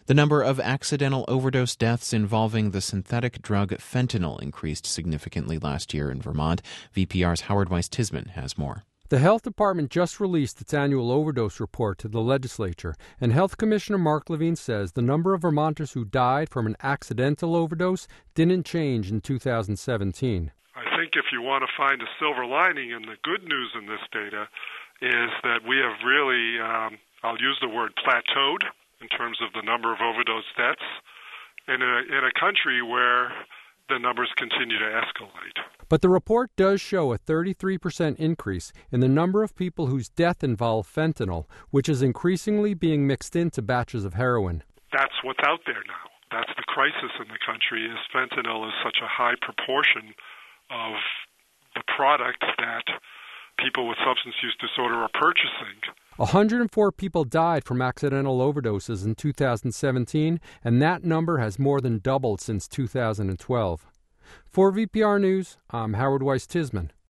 The number of accidental overdose deaths involving the synthetic drug fentanyl increased significantly last year in Vermont. VPR's Howard Weiss-Tisman has more. The Health Department just released its annual overdose report to the legislature, and Health Commissioner Mark Levine says the number of Vermonters who died from an accidental overdose didn't change in 2017. I think if you want to find a silver lining, and the good news in this data is that we have really, I'll use the word plateaued in terms of the number of overdose deaths in a country where the numbers continue to escalate. But the report does show a 33% increase in the number of people whose death involved fentanyl, which is increasingly being mixed into batches of heroin. That's what's out there now. That's the crisis in the country, is fentanyl is such a high proportion of the product that people with substance use disorder are purchasing. 104 people died from accidental overdoses in 2017, and that number has more than doubled since 2012. For VPR News, I'm Howard Weiss-Tisman.